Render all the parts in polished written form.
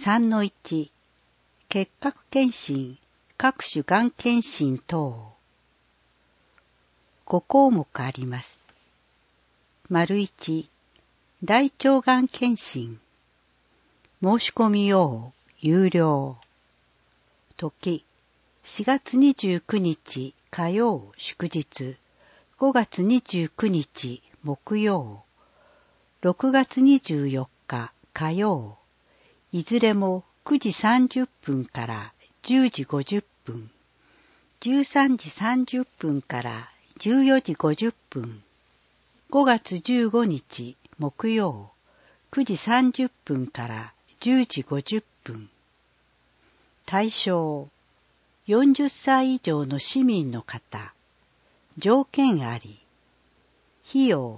3-1 結核検診、各種がん検診等。5項目あります。1、大腸がん検診。申し込み用、有料。時、4月29日火曜祝日、5月29日木曜、6月24日火曜、いずれも9時30分から10時50分、13時30分から14時50分、5月15日木曜、9時30分から10時50分。対象、40歳以上の市民の方、条件あり、費用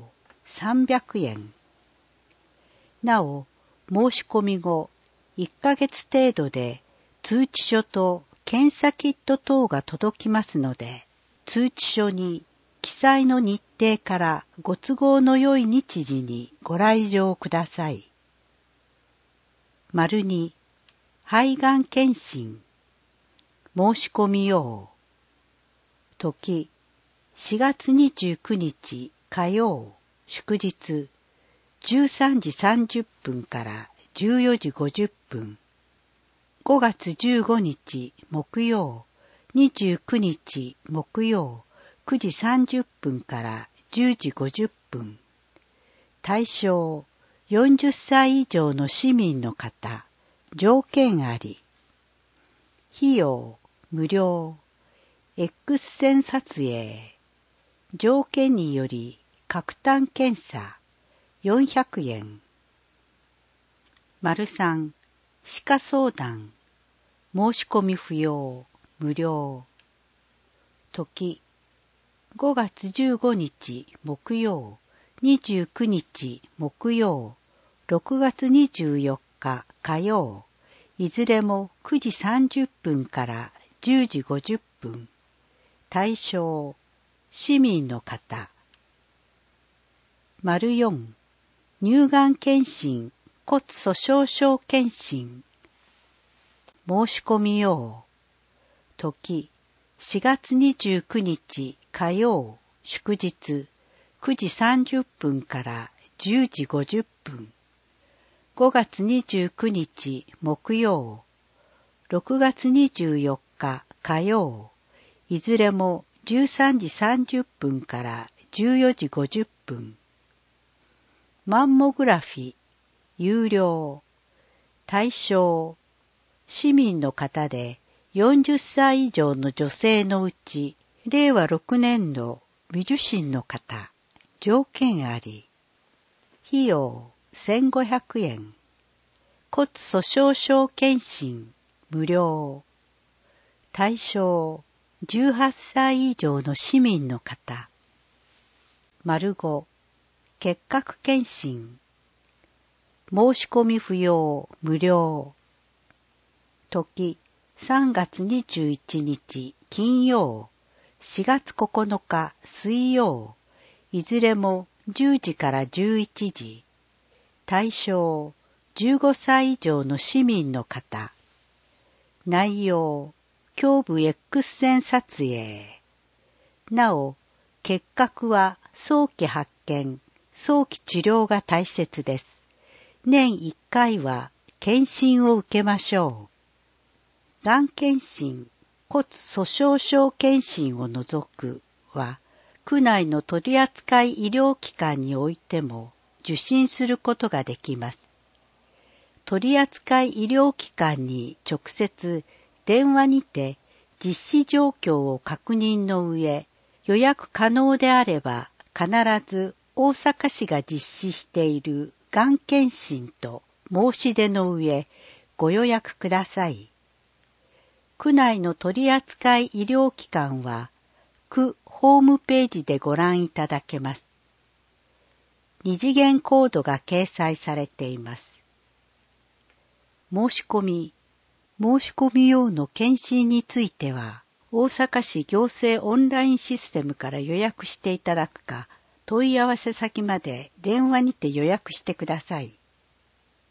300円。なお、申し込み後、1ヶ月程度で通知書と検査キット等が届きますので、通知書に記載の日程からご都合の良い日時にご来場ください。2、肺がん検診。申し込み用。時、4月29日火曜祝日、13時30分から14時50分、5月15日木曜、29日木曜、9時30分から10時50分。対象、40歳以上の市民の方、条件あり。費用、無料。X 線撮影。条件により、各単検査、400円。3、歯科相談。申し込み不要、無料。時、5月15日木曜、29日木曜、6月24日火曜、いずれも9時30分から10時50分。対象、市民の方。4、乳がん検診、骨粗鬆症検診。申し込み用。時、4月29日火曜祝日、9時30分から10時50分。5月29日木曜、6月24日火曜、いずれも13時30分から14時50分。マンモグラフィ、有料。対象、市民の方で40歳以上の女性のうち、令和6年度未受診の方、条件あり。費用1500円。骨粗鬆症検診、無料。対象、18歳以上の市民の方。5、結核検診。申し込み不要、無料。時、3月21日金曜、4月9日水曜、いずれも10時から11時。対象、15歳以上の市民の方。内容、胸部 X 線撮影。なお、結核は早期発見、早期治療が大切です。年1回は検診を受けましょう。がん検診、骨粗鬆症検診を除くは、区内の取扱医療機関においても受診することができます。取扱医療機関に直接電話にて実施状況を確認の上、予約可能であれば必ず大阪市が実施しているがん検診と申し出の上、ご予約ください。区内の取扱医療機関は、区ホームページでご覧いただけます。二次元コードが掲載されています。申し込み用の検診については、大阪市行政オンラインシステムから予約していただくか、問い合わせ先まで電話にて予約してください。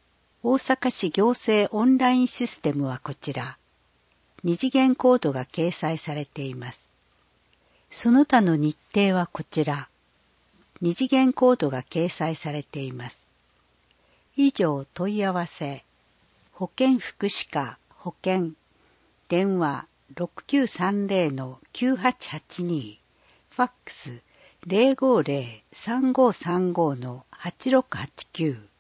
大阪市行政オンラインシステムはこちら。二次元コードが掲載されています。その他の日程はこちら。二次元コードが掲載されています。以上問い合わせ。保健福祉課保健電話 6930-9882 ファックス 050-3535-8689